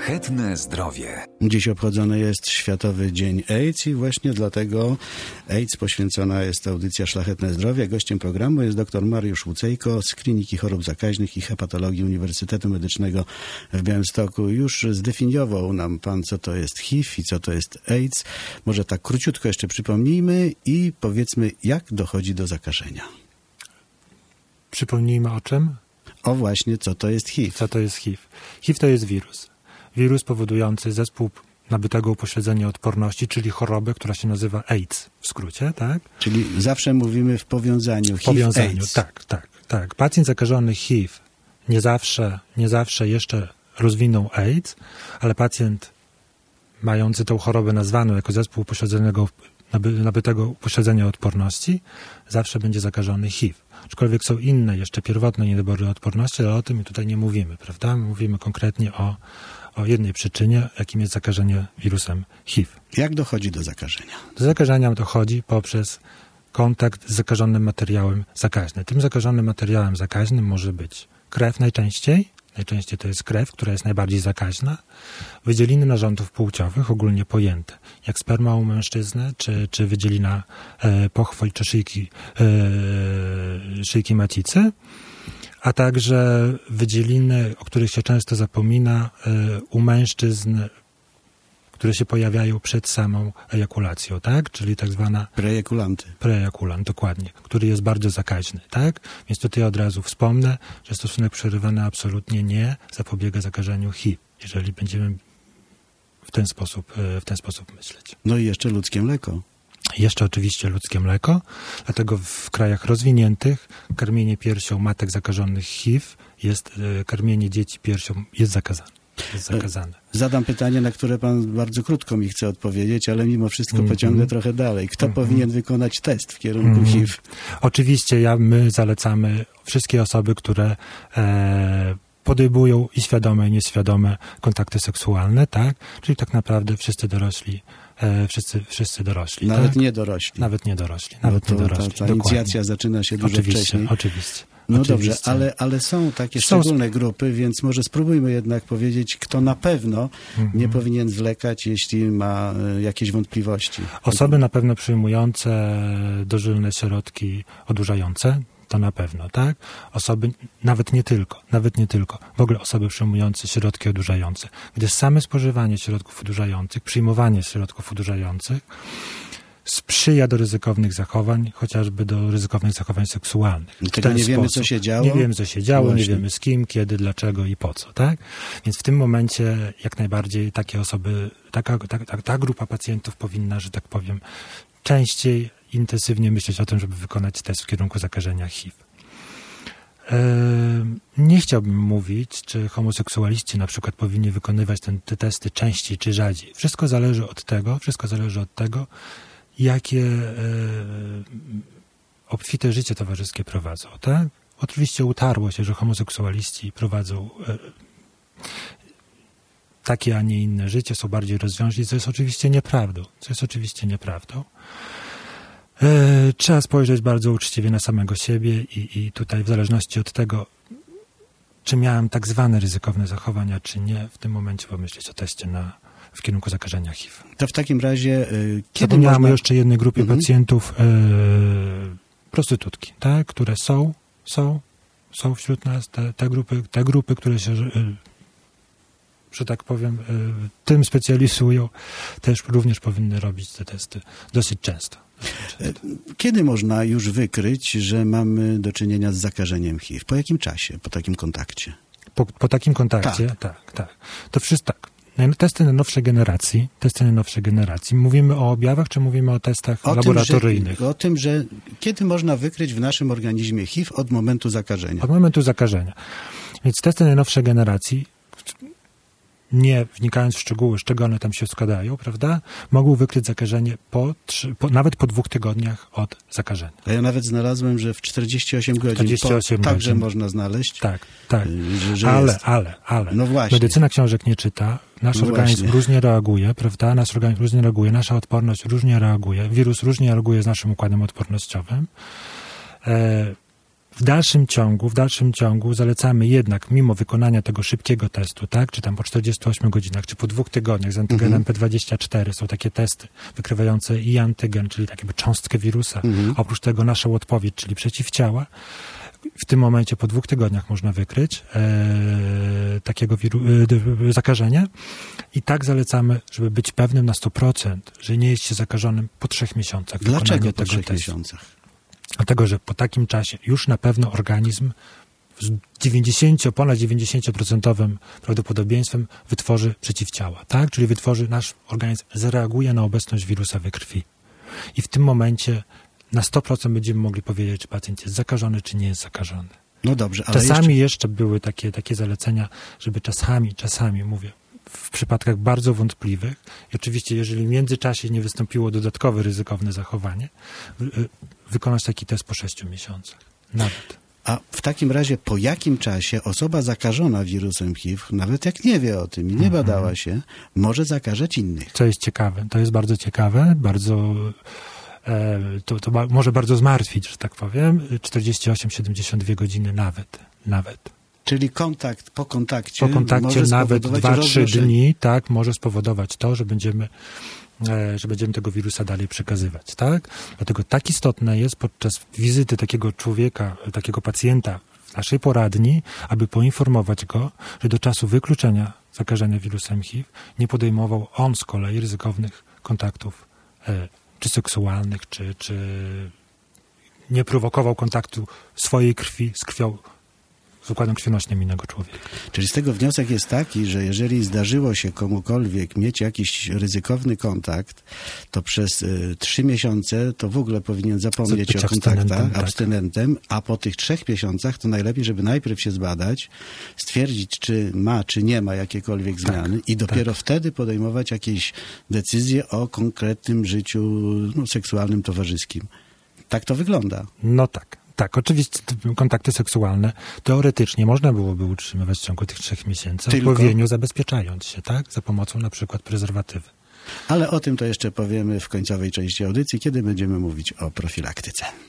Szlachetne zdrowie. Dziś obchodzony jest Światowy Dzień AIDS i właśnie dlatego AIDS poświęcona jest audycja Szlachetne zdrowie. Gościem programu jest dr Mariusz Łucejko z Kliniki Chorób Zakaźnych i Hepatologii Uniwersytetu Medycznego w Białymstoku. Już zdefiniował nam pan, co to jest HIV i co to jest AIDS. Może tak króciutko jeszcze przypomnijmy i powiedzmy, jak dochodzi do zakażenia. Przypomnijmy o czym? O właśnie, co to jest HIV. Co to jest HIV? HIV to jest wirus. Wirus powodujący zespół nabytego upośledzenia odporności, czyli chorobę, która się nazywa AIDS w skrócie, tak? Czyli zawsze mówimy w powiązaniu HIV-AIDS. Tak. Pacjent zakażony HIV nie zawsze jeszcze rozwinął AIDS, ale pacjent mający tą chorobę nazwaną jako zespół nabytego upośledzenia odporności zawsze będzie zakażony HIV. Aczkolwiek są inne jeszcze pierwotne niedobory odporności, ale o tym tutaj nie mówimy, prawda? Mówimy konkretnie o jednej przyczynie, jakim jest zakażenie wirusem HIV. Jak dochodzi do zakażenia? Do zakażenia dochodzi poprzez kontakt z zakażonym materiałem zakaźnym. Tym zakażonym materiałem zakaźnym może być krew najczęściej to jest krew, która jest najbardziej zakaźna, wydzieliny narządów płciowych, ogólnie pojęte, jak sperma u mężczyzny, czy wydzielina pochwy, czy szyjki macicy, a także wydzieliny, o których się często zapomina, u mężczyzn, które się pojawiają przed samą ejakulacją, tak? Czyli tak zwana... Prejakulant, dokładnie, który jest bardzo zakaźny, tak? Więc tutaj od razu wspomnę, że stosunek przerywany absolutnie nie zapobiega zakażeniu HIV, jeżeli będziemy w ten sposób myśleć. No i jeszcze ludzkie mleko. Jeszcze oczywiście ludzkie mleko, dlatego w krajach rozwiniętych karmienie piersią matek zakażonych HIV karmienie dzieci piersią jest zakazane. Zadam pytanie, na które pan bardzo krótko mi chce odpowiedzieć, ale mimo wszystko pociągnę trochę dalej. Kto powinien wykonać test w kierunku HIV? Oczywiście my zalecamy wszystkie osoby, które podejmują i świadome, i nieświadome kontakty seksualne, tak? Czyli tak naprawdę wszyscy dorośli. Nawet tak? niedorośli. Nawet niedorośli. Ta inicjacja zaczyna się dużo wcześniej. Oczywiście. No dobrze, ale są takie szczególne grupy, więc może spróbujmy jednak powiedzieć, kto na pewno nie powinien zwlekać, jeśli ma jakieś wątpliwości. Osoby na pewno przyjmujące dożylne środki odurzające, to na pewno, tak? Osoby, nawet nie tylko, w ogóle osoby przyjmujące środki odurzające, gdyż same spożywanie środków odurzających, przyjmowanie środków odurzających sprzyja do ryzykownych zachowań, chociażby do ryzykownych zachowań seksualnych. Nie wiemy, co się działo. Nie wiemy, co się działo, właśnie. Nie wiemy z kim, kiedy, dlaczego i po co, tak? Więc w tym momencie jak najbardziej takie osoby, ta grupa pacjentów powinna, że tak powiem, częściej, intensywnie myśleć o tym, żeby wykonać test w kierunku zakażenia HIV. Nie chciałbym mówić, czy homoseksualiści na przykład powinni wykonywać te testy częściej czy rzadziej. Wszystko zależy od tego, jakie obfite życie towarzyskie prowadzą, tak? Oczywiście utarło się, że homoseksualiści prowadzą takie, a nie inne życie, są bardziej rozwiążni, co jest oczywiście nieprawdą. Trzeba spojrzeć bardzo uczciwie na samego siebie i tutaj w zależności od tego, czy miałem tak zwane ryzykowne zachowania, czy nie, w tym momencie pomyśleć o teście w kierunku zakażenia HIV. To w takim razie, kiedy mamy jeszcze jednej grupie pacjentów, prostytutki, tak, które są wśród nas, te grupy, które się, że tak powiem, tym specjalizują, też również powinny robić te testy dosyć często. Kiedy można już wykryć, że mamy do czynienia z zakażeniem HIV? Po jakim czasie? Po takim kontakcie? Po takim kontakcie? Tak. To wszystko tak. Testy najnowszej generacji. Mówimy o objawach, czy mówimy o testach laboratoryjnych? O tym, że kiedy można wykryć w naszym organizmie HIV od momentu zakażenia? Od momentu zakażenia. Więc testy najnowszej generacji, nie wnikając w szczegóły, z czego one tam się składają, prawda, mogą wykryć zakażenie nawet po 2 tygodniach od zakażenia. A ja nawet znalazłem, że w 48 godzin także można znaleźć. Tak. Ale. No właśnie. Medycyna książek nie czyta. Nasz organizm różnie reaguje, prawda? Nasza odporność różnie reaguje. Wirus różnie reaguje z naszym układem odpornościowym. w dalszym ciągu zalecamy jednak, mimo wykonania tego szybkiego testu, tak, czy tam po 48 godzinach, czy po 2 tygodniach z antygenem P24 są takie testy wykrywające i antygen, czyli tak jakby cząstkę wirusa, oprócz tego naszą odpowiedź, czyli przeciwciała. W tym momencie po 2 tygodniach można wykryć takiego zakażenie i tak zalecamy, żeby być pewnym na 100%, że nie jest się zakażonym po 3 miesiącach. Dlaczego po 3 miesiącach? Dlatego, że po takim czasie już na pewno organizm z ponad 90% prawdopodobieństwem wytworzy przeciwciała, tak? Czyli nasz organizm zareaguje na obecność wirusa we krwi. I w tym momencie na 100% będziemy mogli powiedzieć, czy pacjent jest zakażony, czy nie jest zakażony. No dobrze, ale czasami jeszcze były takie zalecenia, żeby czasami mówię, w przypadkach bardzo wątpliwych i oczywiście, jeżeli w międzyczasie nie wystąpiło dodatkowe ryzykowne zachowanie, wykonać taki test po 6 miesiącach. Nawet. A w takim razie po jakim czasie osoba zakażona wirusem HIV, nawet jak nie wie o tym i nie badała się, może zakażać innych? Co jest ciekawe, to jest bardzo ciekawe, to może bardzo zmartwić, że tak powiem, 48-72 godziny nawet. Czyli po kontakcie może nawet 2-3 dni, tak, może spowodować to, że będziemy tego wirusa dalej przekazywać, tak? Dlatego tak istotne jest podczas wizyty takiego człowieka, takiego pacjenta w naszej poradni, aby poinformować go, że do czasu wykluczenia zakażenia wirusem HIV nie podejmował on z kolei ryzykownych kontaktów czy seksualnych, czy nie prowokował kontaktu swojej krwi z krwią, z układem krwionośnym innego człowieka. Czyli z tego wniosek jest taki, że jeżeli zdarzyło się komukolwiek mieć jakiś ryzykowny kontakt, to przez 3 miesiące to w ogóle powinien zapomnieć o kontaktach, abstynentem, a po tych 3 miesiącach to najlepiej, żeby najpierw się zbadać, stwierdzić, czy ma, czy nie ma jakiekolwiek zmiany i dopiero wtedy podejmować jakieś decyzje o konkretnym życiu seksualnym, towarzyskim. Tak to wygląda. No tak. Tak, oczywiście kontakty seksualne teoretycznie można byłoby utrzymywać w ciągu tych 3 miesięcy, w odpowiednio zabezpieczając się, tak, za pomocą na przykład prezerwatywy. Ale o tym to jeszcze powiemy w końcowej części audycji, kiedy będziemy mówić o profilaktyce.